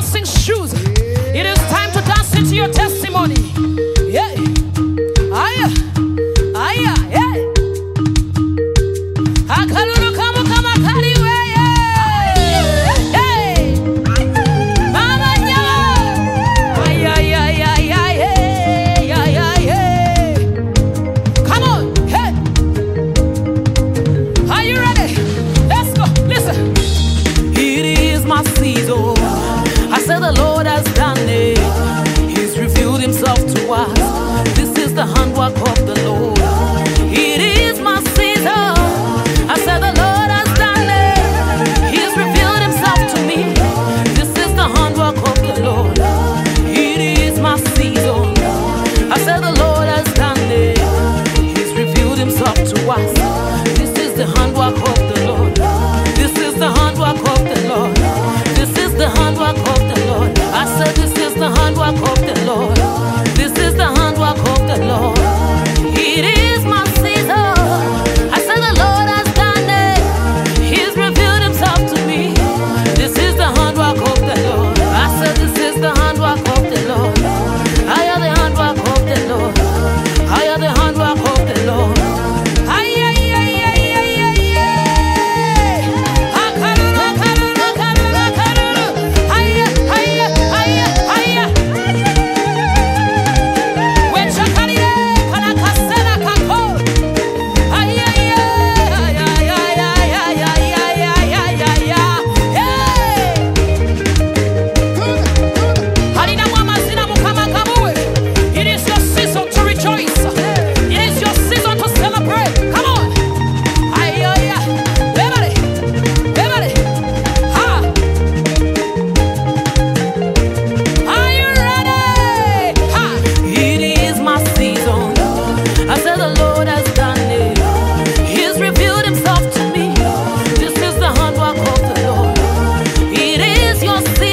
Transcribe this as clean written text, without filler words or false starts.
dancing shoes. It is time to dance into your testimony. Yeah. Aya. Aya. Yeah. Akalulu kamu kama kaliwe. Hey. Mama nyama. Aya ya ya ya ya ya ya. Come on. Hey. Are you ready? Let's go. Listen. It is my season. I said the Lord has done it. He's revealed himself to us. This is the handwork of the Lord. It is my season. I said the Lord has done it. He's revealed himself to me. This is the handwork of the Lord. It is my season. I said the Lord has done it. He's revealed himself to us. This is the handwork of the Lord. This is the handwork of the Lord. This is the handwork of the Lord. I said this is the handwork of the Lord. This is the handwork of the Lord. It is my season. I said the Lord has done it. He's revealed himself to me. This is the handwork of the Lord. I said this is the handwork of the Lord. I am the handwork of the Lord. I am the handwork of the Lord. Your